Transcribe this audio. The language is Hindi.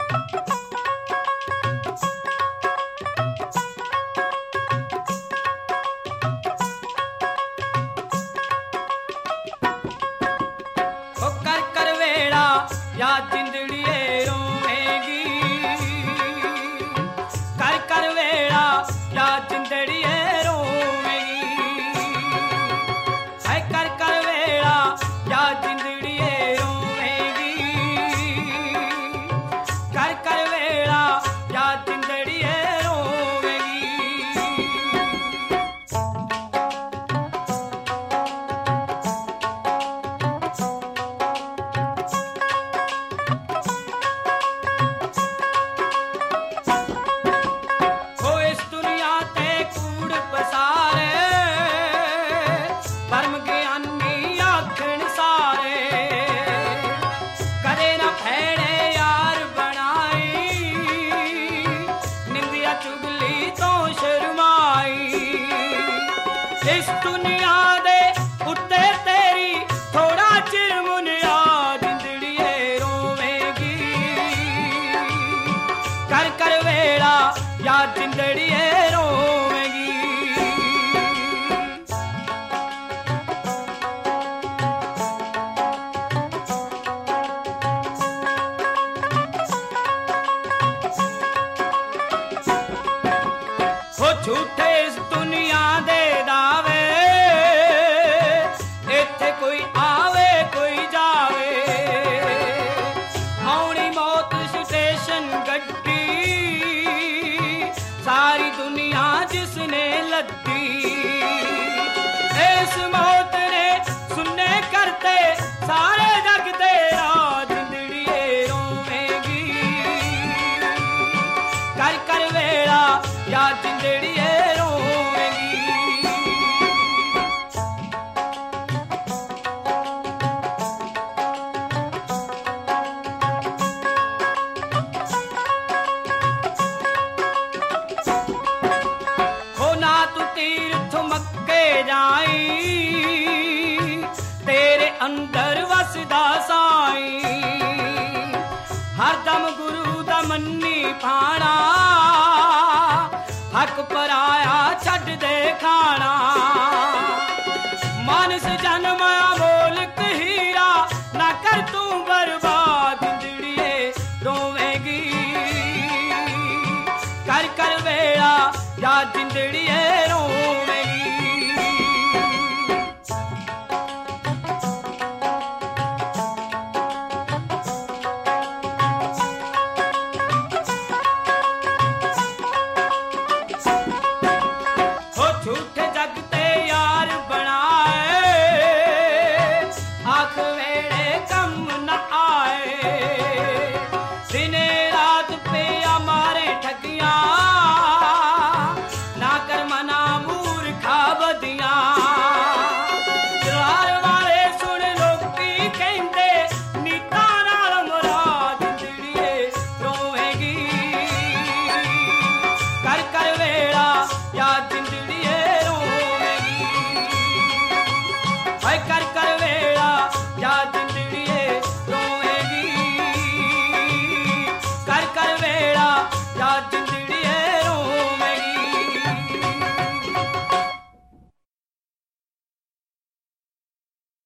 या जिंदड़िए रोवेगी, कर कर वेड़ा या जिंदड़िए रोवेगी, है कर कर वेड़ा या जिंदड़िए रोवेगी, कर कर वेड़ा या जिंदड़िए रोवेगी। इस दुनिया दे उत्ते तेरी थोड़ा चिर मुनिया जिंदड़िए रोवेगी, कर कर वेड़ा या जिंदड़िए रोवेगी। हो झूठे इस दुनिया दे दावे, इत्थे कोई आवे कोई जावे, आउणी मौत स्टेशन गड्डी, सारी दुनिया जिसने लद्दी, इस मौत ने सुनने करते सारे जग तेरा जिंदड़िए रोवेगी, कर कर वेड़ा या जिंदड़िए रोवेगी। हो ना तू तीर्थ मक्के जाई, तेरे अंदर वसदा साई, हरदम गुरु दा मन्नी भाणा, हक पराया छड़ दे खाना, मानस जन्म मोलक हीरा, ना कर तू बर्बाद जिंदड़िए रोवेगी, कर कर वेड़ा या जिंदड़िए